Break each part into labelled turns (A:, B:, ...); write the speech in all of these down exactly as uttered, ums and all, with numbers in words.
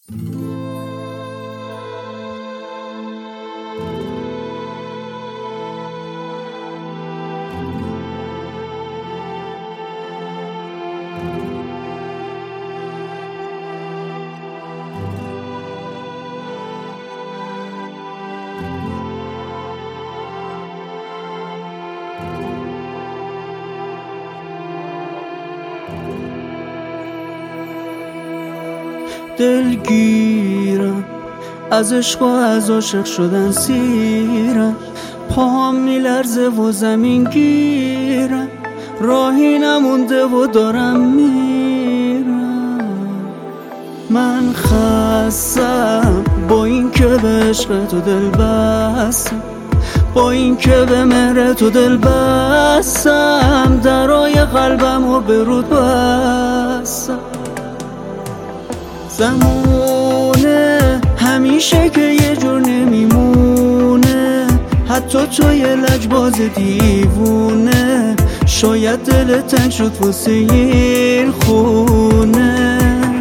A: دلگیرم از عشق و از عاشق شدن سیرم، پاهم میلرزه و زمین گیرم، راهی نمونده و دارم میرم. من خستم با این که به عشق تو دل بستم، با این که به مهر تو دل بستم، درای قلبم و به رود بستم. زمونه همیشه که یه جور نمیمونه، حتی تو یه لجباز دیوونه، شاید دل تنگ شد واسه این خونه.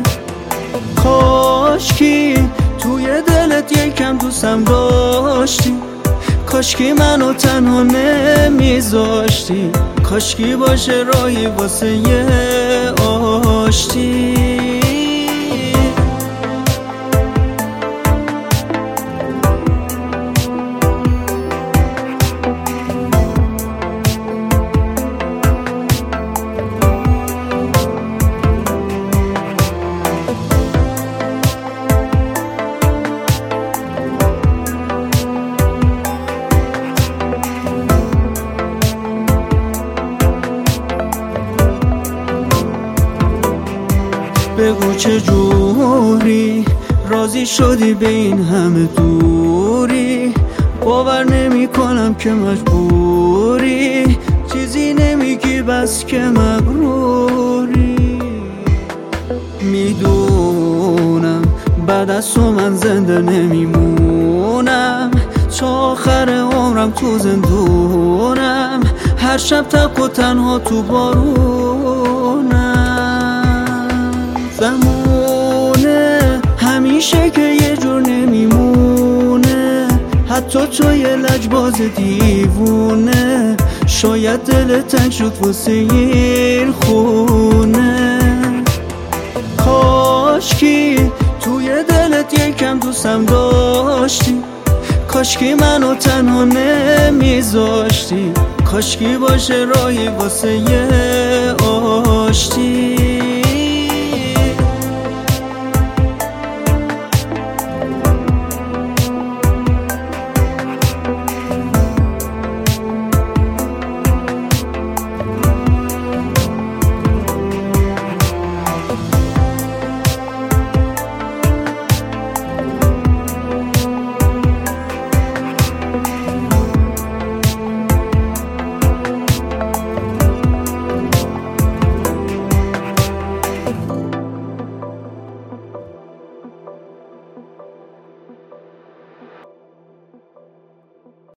A: کاشکی توی دلت یکم دوستم داشتی، کاشکی منو تنها نمیذاشتی، کاشکی باشه راهی واسه یه آشتی. بگو چه جوری راضی شدی به این همه دوری، باور نمی کنم که مجبوری، چیزی نمیگی بس که مغروری. میدونم بعد از تو من زنده نمیمونم، تا آخر عمرم تو زندونم، هر شب تک و تنها تو بارونم. زمونه همیشه که یه جور نمیمونه، حتی تو یه لجباز دیوونه، شاید دل تنگ شد واسه این خونه. کاشکی توی دلت یکم دوستم داشتی، کاشکی منو تنها نمیذاشتی، کاشکی باشه راهی واسه یه آشتی.